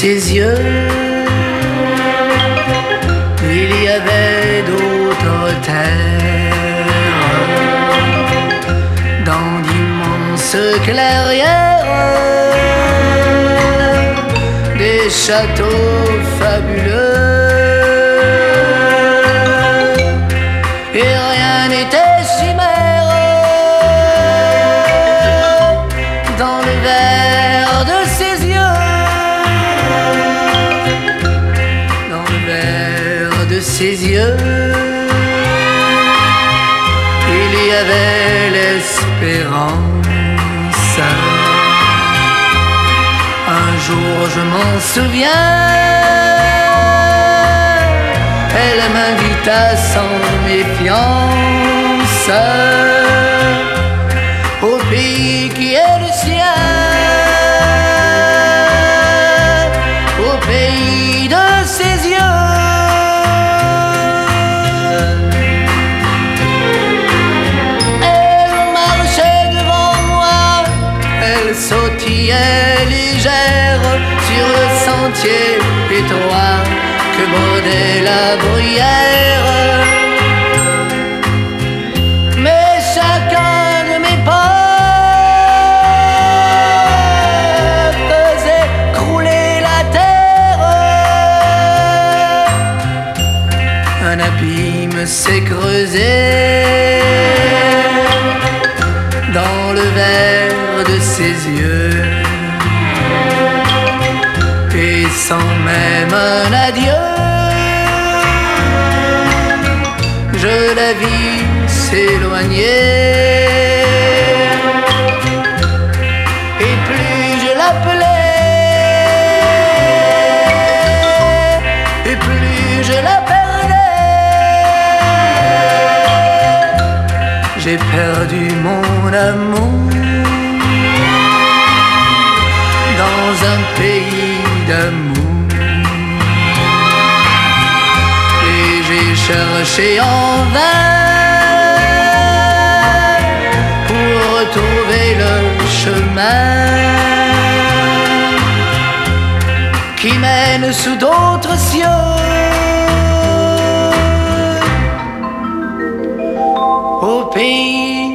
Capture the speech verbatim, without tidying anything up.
ses yeux, il y avait d'autres terres, dans d'immenses clairières, des châteaux fabuleux, et rien n'était chimère dans le verre de ses yeux, dans le verre de ses yeux, il y avait l'espérance. Un jour je m'en souviens, elle m'invita sans méfiance au pays qui est le sien, au pays de ses yeux. Elle marchait devant moi, elle sautillait légère sur le sentier étroit que bordait la bruyère. Mais chacun de mes pas faisait crouler la terre. Un abîme s'est creusé dans le verre de ses yeux, et sans même un adieu, je la vis s'éloigner. Et plus je l'appelais, et plus je la perdais. J'ai perdu mon amour dans un pays d'amour, et j'ai cherché en vain pour retrouver le chemin qui mène sous d'autres cieux au pays